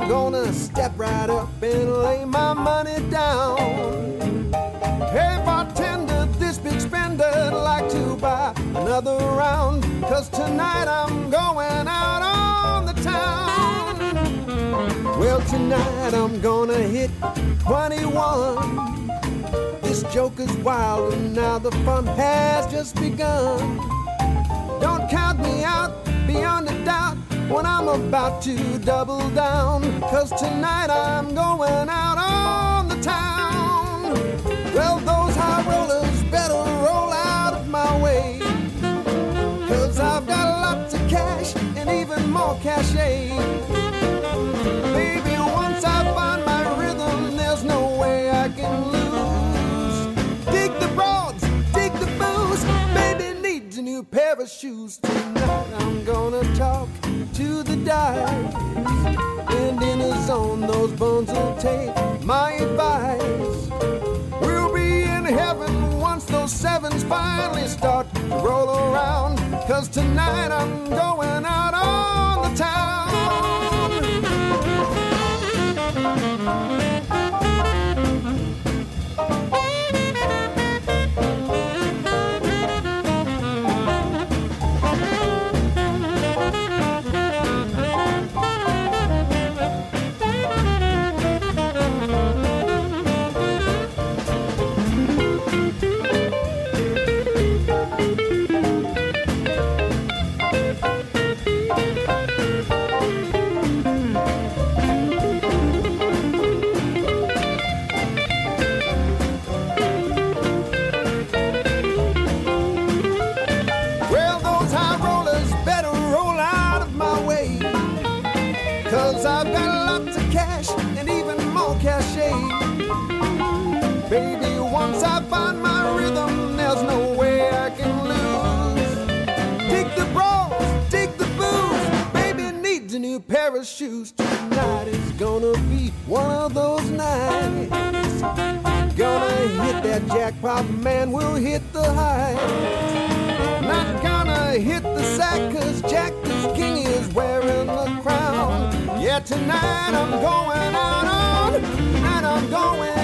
gonna step right up and lay my money down. Hey bartender, this big spender'd like to buy another round, 'cause tonight I'm going out on the town. Well, tonight I'm gonna hit 21. This joker's wild and now the fun has just begun. Don't count me out beyond a doubt when I'm about to double down, 'cause tonight I'm going out on the town. Well, those high rollers better roll out of my way, 'cause I've got lots of cash and even more cachet. Baby, once I find my rhythm, there's no way I can lose. Dig the broads, dig the booze, baby needs a new pair of shoes. Tonight I'm gonna talk to the dice, and in a zone those bones will take my advice. We'll be in heaven once those sevens finally start to roll around, 'cause tonight I'm going out on the town. I've got lots of cash and even more cachet. Baby, once I find my rhythm, there's no way I can lose. Dig the brawls, dig the booze, baby needs a new pair of shoes. Tonight is gonna be one of those nights. Gonna hit that jackpot, man, we'll hit the heights. Not gonna hit the sack, 'cause Jack this king is wearing the crown. Yeah, tonight I'm going out on, and I'm going